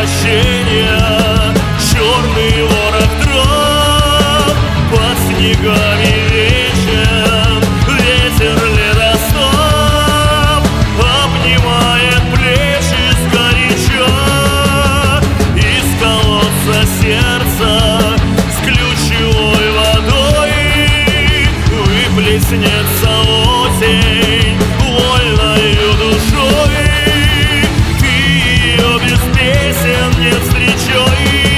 прощения. Черный ворох дров под снегами вечен, ветер ледостав обнимает плечи сгоряча. Из колодца сердца с ключевой водой выплеснется осень вольною душой. Ты ее без песен не встречай.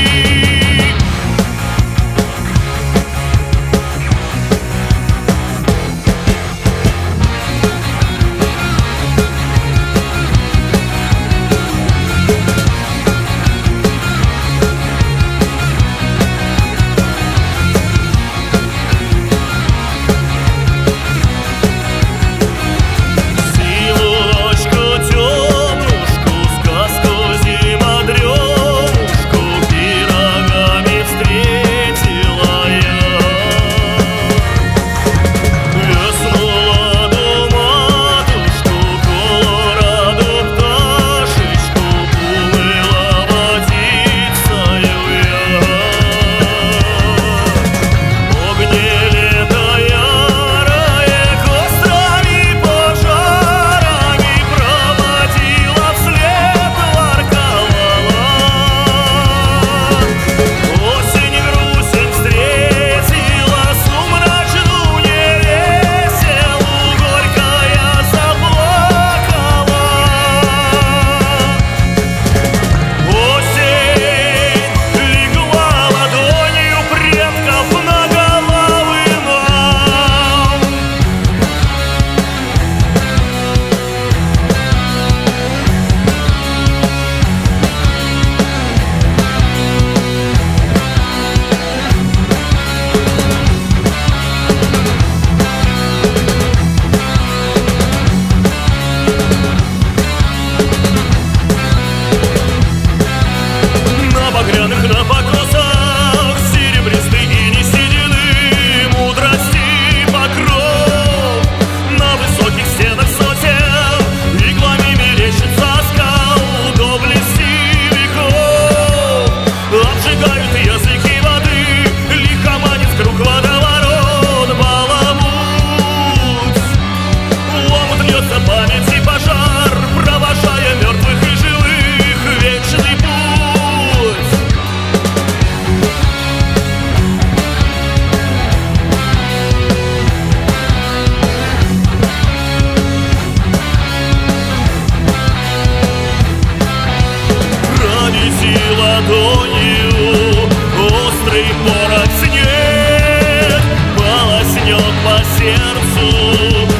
На покосах серебристый и не седины мудрости покров. На высоких стенах сотен иглами мерещится скал доблести веков. Обжигают языки воды, лихоманит круг водоворот баламут. В омут льется память и пожар, провожая мертвых и живых вечный путь. Пронеси ладонью острый порох снег, полоснет по сердцу